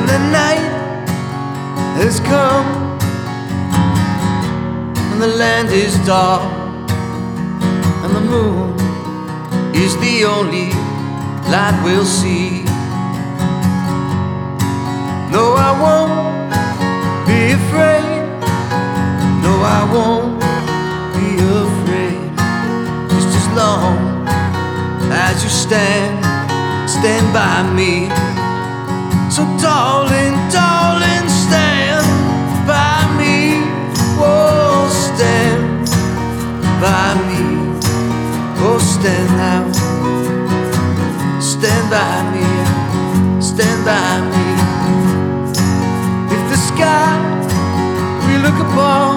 the night has come and the land is dark and the moon is the only light we'll see. No, I won't be afraid. No, I won't be afraid. Just as long as you stand by me. So darling, darling, stand by me. Oh, stand by me. Oh, stand now. Stand by me. Stand by me. If the sky we look upon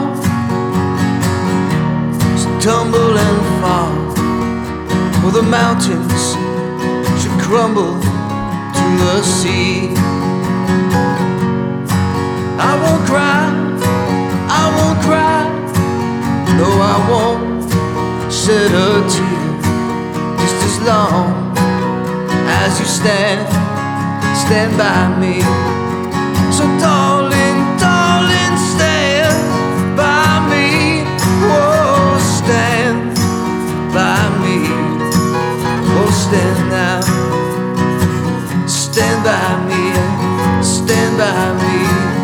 should tumble and fall, or the mountains should crumble to the sea, I won't cry, I won't cry. No, I won't shed a tear. Just as long as you stand by me. So darling, darling, stand by me. Oh, stand by me. Oh, stand now. Stand by me. Stand by me.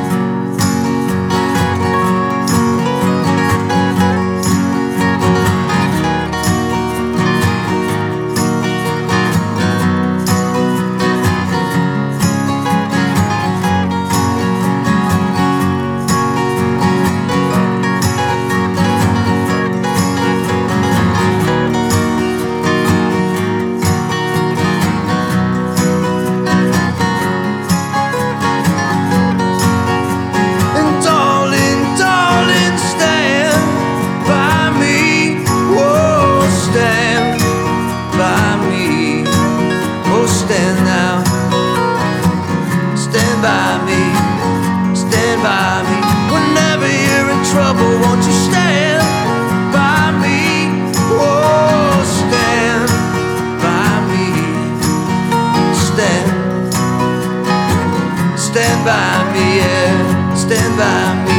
Stand now, stand by me, stand by me. Whenever you're in trouble, won't you stand by me? Oh, stand by me, stand by me, yeah, stand by me.